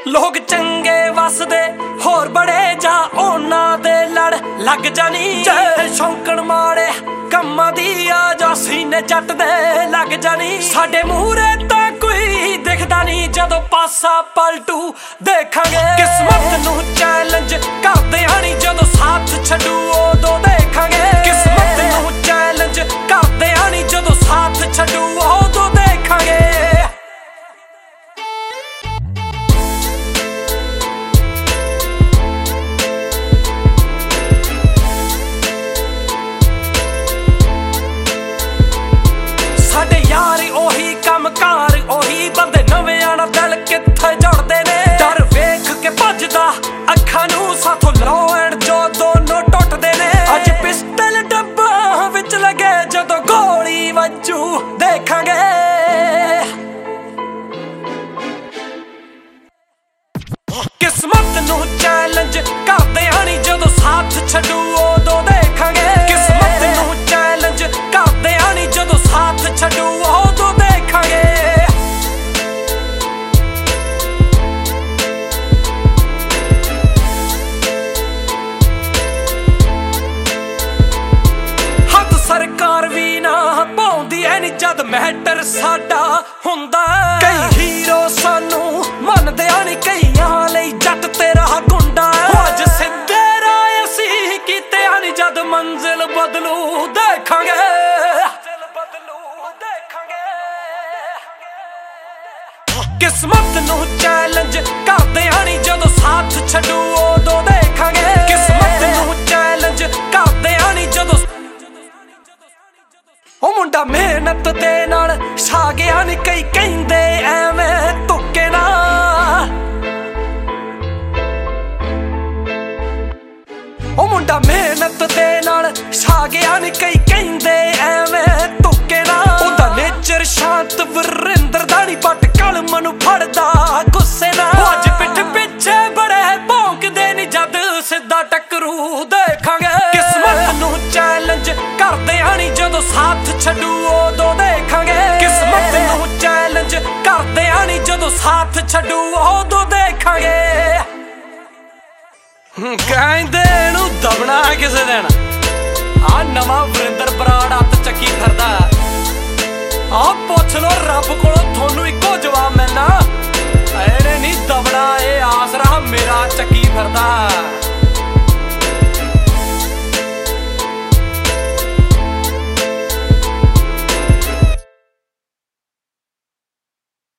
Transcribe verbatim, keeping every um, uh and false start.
लोग चंगे वसदे होर बड़े जा ओना दे लड़ लग जानी। जे शौंकण माड़े कम्मां दी आ जा सीने जट दे लग जानी। साडे मूहरे तां कोई दिखदा नी जदों पासा पलटू देखांगे। किस्मत नूं चैलेंज करदे आनी जदों साथ छड्डू उदों देखांगे। किस्मत नूं चैलेंज करदे आनी जदों साथ छड्डू उदों देखांगे। कार ओही बंदे नवें आना दिल कित्थे जुड़दे ने। डर वेख के भजदा अखां नूं साथों लौ एंड जो दोनों टुटदे ने। अज पिस्टल डब्बा विच लगे जदों गोली वजू देखांगे। किस्मत नूं चैलेंज करदे आनी जदों साथ छड्डू उदों देखांगे। किस्मत नूं चैलेंज करदे आनी जदों साथ छड्डू उदों देखांगे। हद सरकार भी ना पाउंदी ऐ नी जद मैटर साडा हुंदा। कई हीरो सानू मनदे आनी कईयां लई जट तेरा गुंडा। अज सिद्धे राह असी कीते आनी जद मंजिल बदलू देखांगे। किस्मत नूं चैलेंज करदे आनी जदों साथ छड्डू उदों देखांगे। किस्मत नूं चैलेंज करदे आनी जदों ओ मुंडा मेहनत दे नाल छा गया नी। कई कहिंदे एवें तुक्के नाल। ओ मुंडा मेहनत दे नाल छा गया नी। कई कहिंदे एवें तुक्के नाल। ओदा नेचर शांत वरिंदर दा नी पट कलम नूं फड़दा गुस्से नाल। अज पिठ पिछे बड़े भौंकदे नी जद सिद्धा टकरू देखांगे। किस्मत नूं चैलेंज करदे आनी जदों साथ छड्डू उदों देखांगे। किस्मत नूं चैलेंज करदे आनी जदों साथ छड्डू उदों देखांगे। कहंदे नूं दबना किसे दिन आ नवां वरिंदर बराड़ हत्थ चक्की फिरदा। आ पुछ लो रब कोलों थोनू इक्को जवाब मिलना। एने नी दबना ए आसरा मेरा चक्की फिरदा।